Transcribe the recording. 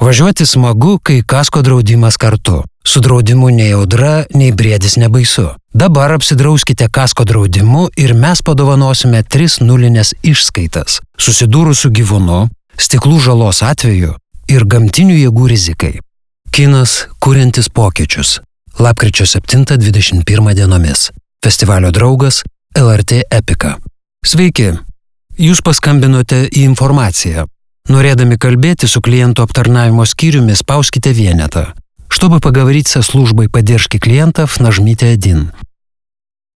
Važiuoti smagu, kai kasko draudimas kartu. Su draudimu nei audra, nei briedis nebaisu. Dabar apsidrauskite kasko draudimu ir mes padovanosime 3 nulinės išskaitas. Susidūrus su gyvūnu, stiklų žalos atveju ir gamtinių jėgų rizikai. Kinas kuriantis pokyčius. Lapkričio 7-21 dienomis. Festivalio draugas LRT Epika. Sveiki, jūs paskambinote į informaciją. Norėdami kalbėti su klientų aptarнавimo skyriumi, spauskite vienetą. Чтобы поговорить со службой поддержки клиентов, нажмите 1.